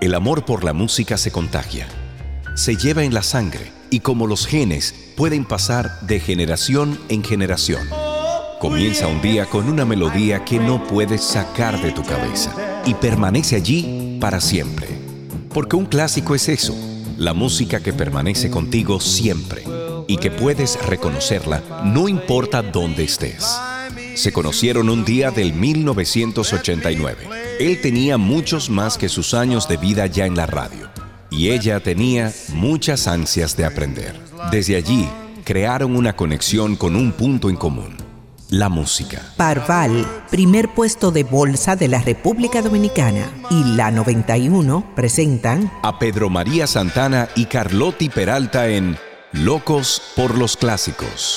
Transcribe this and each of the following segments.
El amor por la música se contagia, se lleva en la sangre y como los genes pueden pasar de generación en generación. Comienza un día con una melodía que no puedes sacar de tu cabeza y permanece allí para siempre. Porque un clásico es eso, la música que permanece contigo siempre y que puedes reconocerla no importa dónde estés. Se conocieron un día del 1989. Él tenía muchos más que sus años de vida ya en la radio. Y ella tenía muchas ansias de aprender. Desde allí, crearon una conexión con un punto en común: la música. Parval, primer puesto de bolsa de la República Dominicana, y La 91 presentan a Pedro María Santana y Carlotti Peralta en Locos por los Clásicos.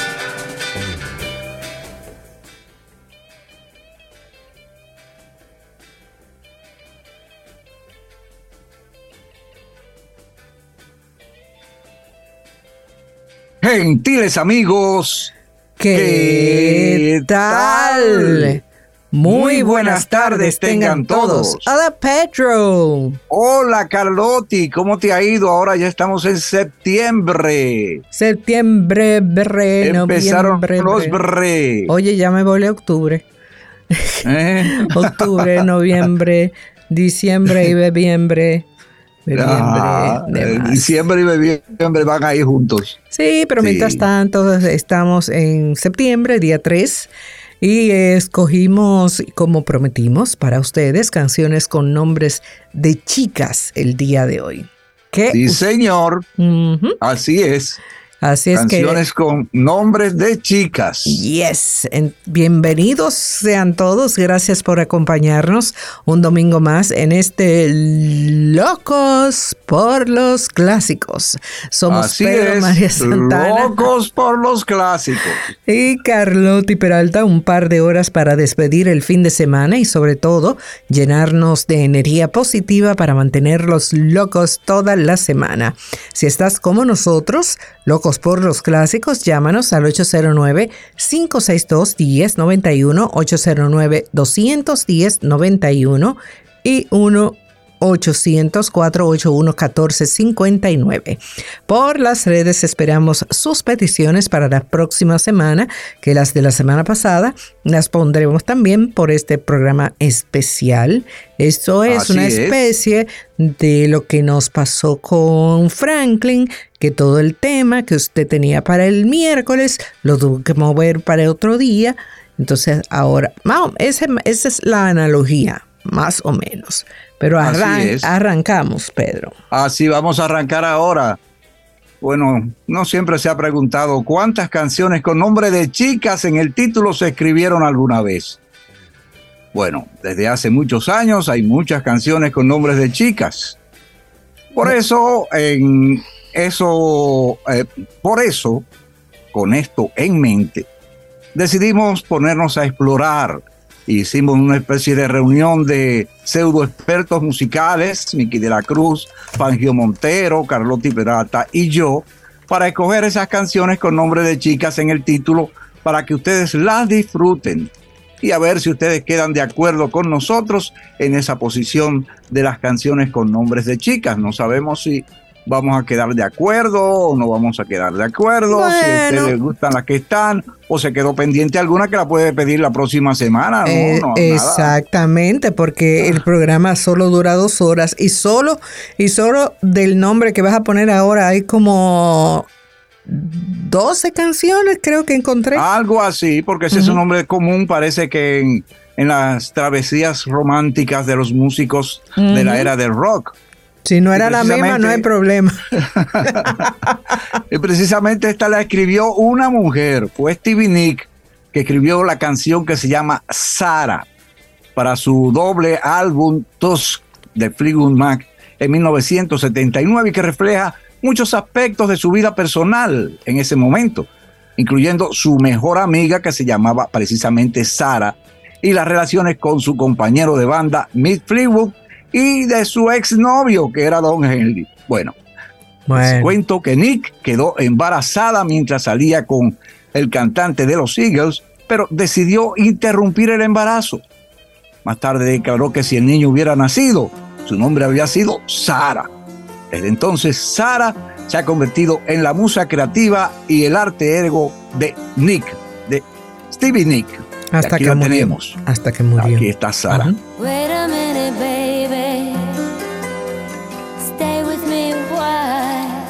Gentiles amigos, ¿qué tal? Muy buenas tardes tengan todos. Hola Pedro. Hola Carlotti, ¿cómo te ha ido? Ahora ya estamos en septiembre. Empezaron noviembre. Los bre. Oye, ya me volé a octubre. Octubre, noviembre, diciembre y bebiembre. Diciembre y noviembre van ahí juntos. Sí, pero mientras tanto estamos en septiembre, día 3, y escogimos, como prometimos, para ustedes canciones con nombres de chicas el día de hoy. Sí, señor. Así es. Así es. Canciones con nombres de chicas. Yes. Bienvenidos sean todos. Gracias por acompañarnos un domingo más en este Locos por los Clásicos. Somos Así Pedro es, María Santana. Locos por los Clásicos. Y Carlotti Peralta, un par de horas para despedir el fin de semana y sobre todo llenarnos de energía positiva para mantenerlos locos toda la semana. Si estás como nosotros, locos por los clásicos, llámanos al 809-562-1091, 809-210-91 y 1-800-481-1459. Por las redes esperamos sus peticiones para la próxima semana, que las de la semana pasada las pondremos también por este programa especial. Esto es Así una es. especie de lo que nos pasó con Franklin, que todo el tema que usted tenía para el miércoles lo tuvo que mover para otro día. Entonces ahora, esa es la analogía, más o menos. Pero arrancamos, Pedro. Así vamos a arrancar ahora. Bueno, no siempre se ha preguntado cuántas canciones con nombre de chicas en el título se escribieron alguna vez. Bueno, desde hace muchos años hay muchas canciones con nombres de chicas. Por eso, con esto en mente, decidimos ponernos a explorar. Hicimos una especie de reunión de pseudo expertos musicales, Miki de la Cruz, Fangio Montero, Carlotti Peralta y yo, para escoger esas canciones con nombre de chicas en el título para que ustedes las disfruten y a ver si ustedes quedan de acuerdo con nosotros en esa posición de las canciones con nombres de chicas. No sabemos si vamos a quedar de acuerdo o no vamos a quedar de acuerdo, bueno, si a ustedes les gustan las que están o se quedó pendiente alguna que la puede pedir la próxima semana. No, exactamente, porque el programa solo dura 2 horas y solo del nombre que vas a poner ahora hay como 12 canciones, creo que encontré. Algo así, porque ese es un nombre común, parece que en las travesías románticas de los músicos de la era del rock. Si no era la misma, no hay problema. Y precisamente esta la escribió una mujer, fue Stevie Nicks, que escribió la canción que se llama Sarah para su doble álbum Tusk de Fleetwood Mac en 1979 y que refleja muchos aspectos de su vida personal en ese momento, incluyendo su mejor amiga que se llamaba precisamente Sarah y las relaciones con su compañero de banda Mick Fleetwood y de su exnovio que era Don Henley. Bueno. Les cuento que Nick quedó embarazada mientras salía con el cantante de los Eagles, pero decidió interrumpir el embarazo. Más tarde declaró que si el niño hubiera nacido, Su nombre había sido Sara. Desde entonces, Sara se ha convertido en la musa creativa y el arte ego de Nick, de Stevie Nicks. Hasta aquí que la murió. tenemos. Hasta que murió. Aquí está Sara. Ajá. Wait a minute, baby. Stay with me a while.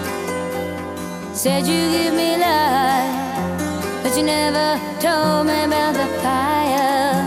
Said you give me life, but you never told me about the fire.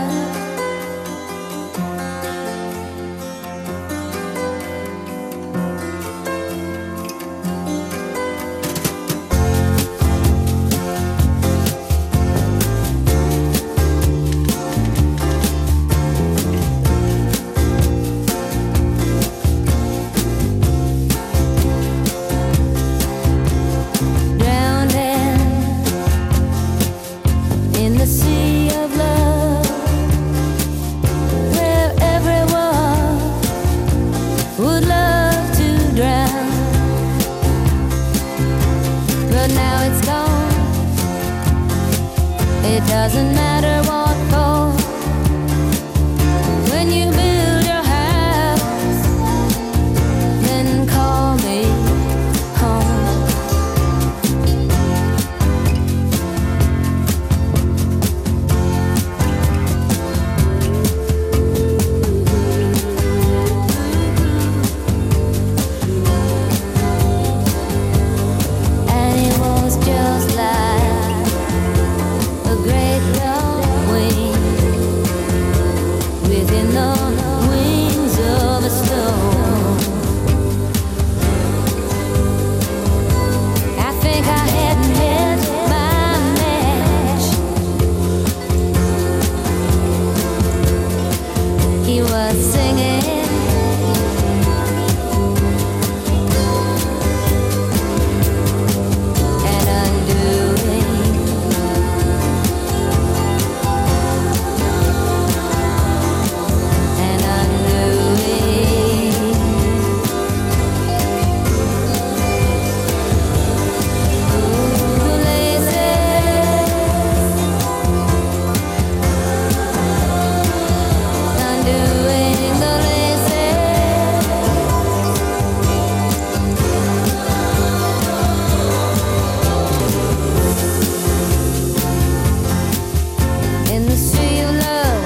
Doesn't matter what for. When you build your house, then call me home. And it was just like a great long wind within the wings of a storm. I think I hadn't hit my match. He was singing, and undoing. And undoing. Ooh, laces. Undoing the laces. In the sea of love,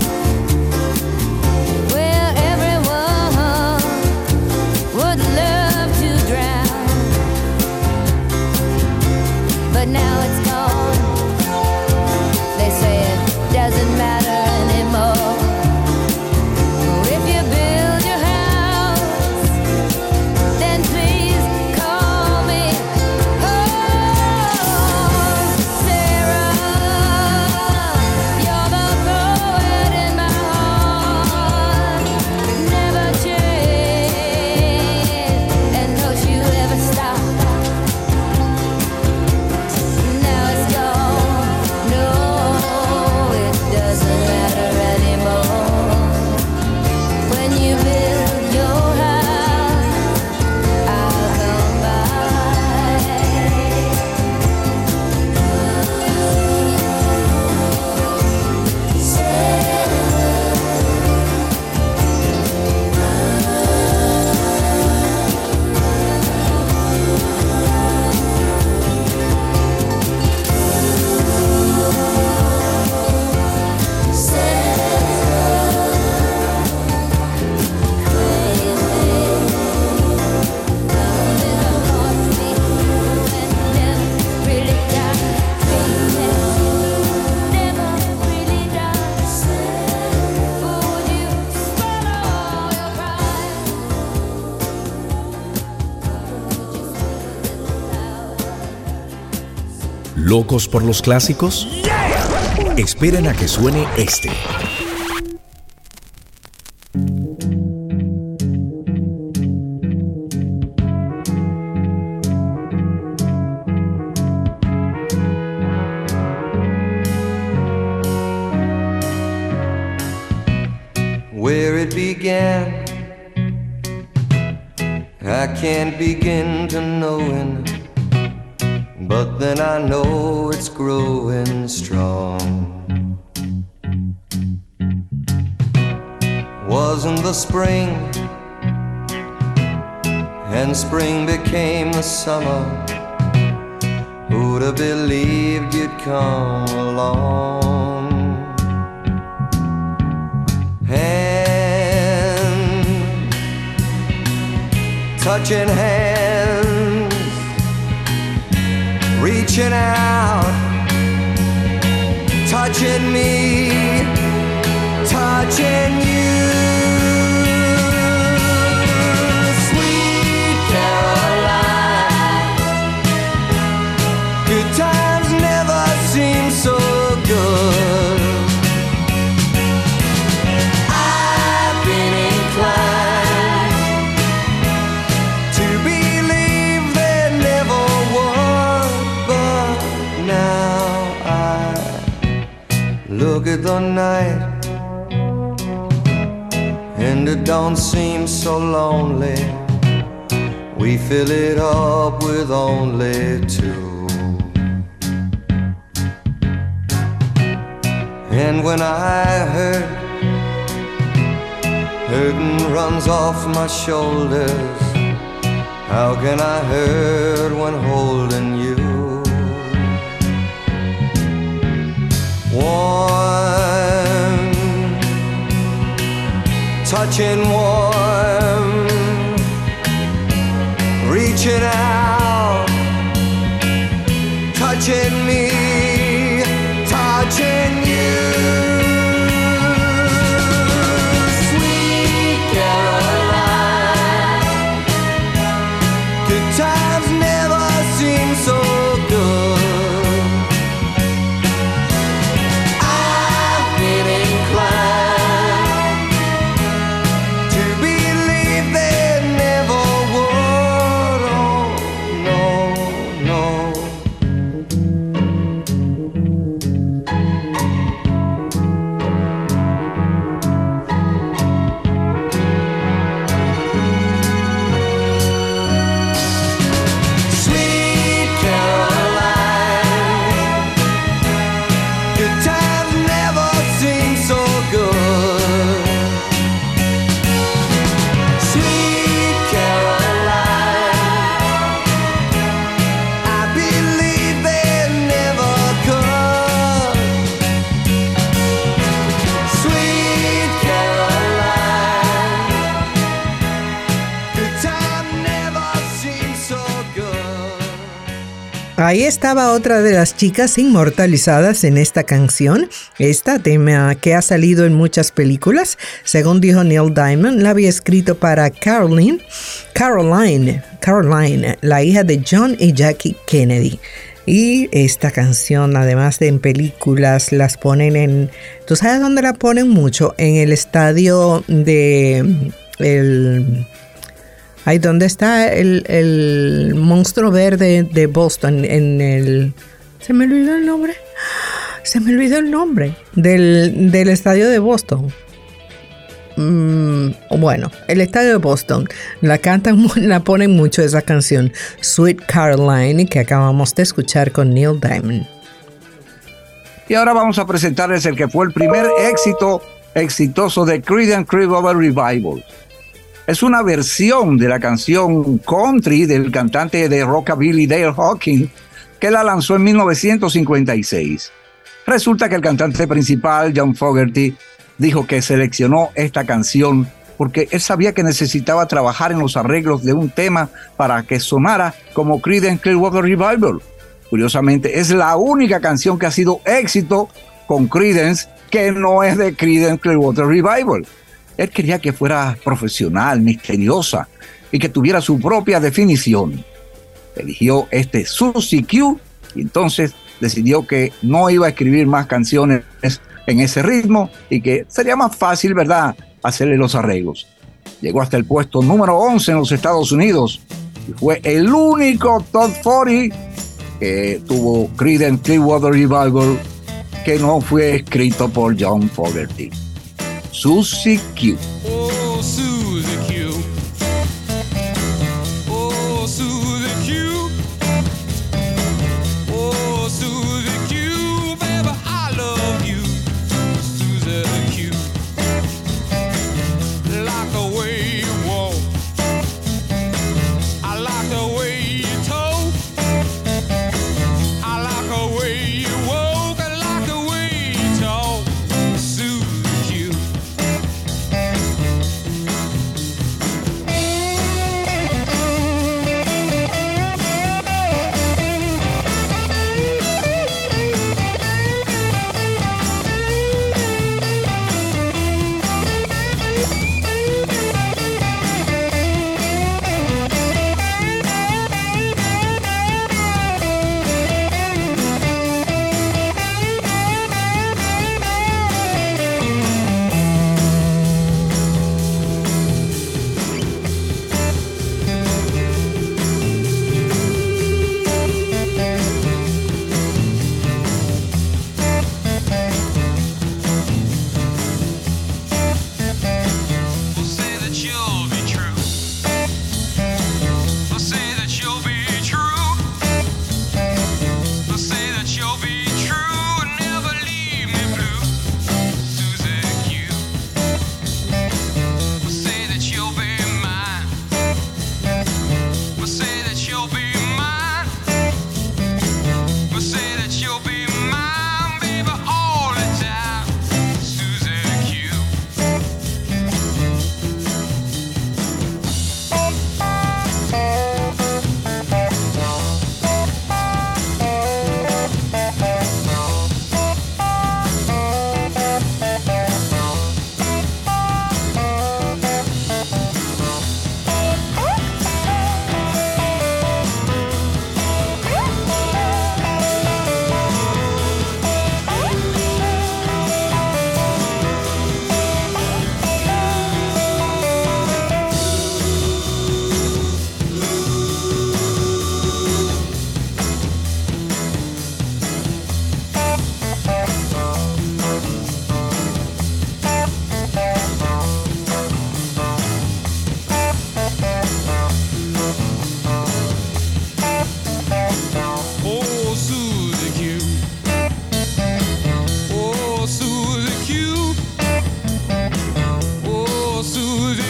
where everyone would love to drown, but now it's gone. They say it doesn't matter anymore. If you build your house, then please call me home. Sarah, you're the poet in my heart. Never change, and don't you ever stop. Now it's gone. No, it doesn't matter anymore. When you build your house, I'll come by. ¿Locos por los clásicos? Esperen a que suene este. Where it began, I can't begin to knowing, but then I know it's growing strong. wasn't the spring, and spring became the summer. Who'd have believed you'd come along? Hand touching hands, reaching out, touching me, touching you. Sweet Caroline, good times never seem so good. I've been inclined to believe there never was, but now I look at the night and it don't seem so lonely. We fill it up with only two. And when I hurting runs off my shoulders, how can I hurt when holding you? Warm, touching warm, reaching out, touching me, touching you. Sweet Caroline, good times never seem so good. I've been inclined to believe there never would. Oh, no, no. Sweet Caroline, good times never seem so good. Sweet Caroline, I believe they never could. Sweet Caroline, good times never seem so good. Ahí estaba otra de las chicas inmortalizadas en esta canción. Esta tema que ha salido en muchas películas. Según dijo Neil Diamond, la había escrito para Caroline, la hija de John y Jackie Kennedy. Y esta canción, además de en películas, las ponen en... ¿Tú sabes dónde la ponen mucho? En el estadio de... Ahí donde está el monstruo verde de Boston, en el... ¿Se me olvidó el nombre? Se me olvidó el nombre del estadio de Boston. Bueno, el estadio de Boston. La ponen mucho esa canción, Sweet Caroline, que acabamos de escuchar con Neil Diamond. Y ahora vamos a presentarles el que fue el primer éxito exitoso de Creedence Clearwater Revival. Es una versión de la canción country del cantante de rockabilly Dale Hawkins, que la lanzó en 1956. Resulta que el cantante principal, John Fogerty, dijo que seleccionó esta canción porque él sabía que necesitaba trabajar en los arreglos de un tema para que sonara como Creedence Clearwater Revival. Curiosamente, es la única canción que ha sido éxito con Creedence que no es de Creedence Clearwater Revival. Él quería que fuera profesional, misteriosa y que tuviera su propia definición. Eligió este Susie Q y entonces decidió que no iba a escribir más canciones en ese ritmo y que sería más fácil, ¿verdad?, hacerle los arreglos. Llegó hasta el puesto número 11 en los Estados Unidos y fue el único top 40 que tuvo Creedence Clearwater Revival que no fue escrito por John Fogerty. Susie Q. Oh, Susie Q. Oh, Susie Q. Oh, Susie Q. Baby, I love you. Susie Q.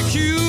Q.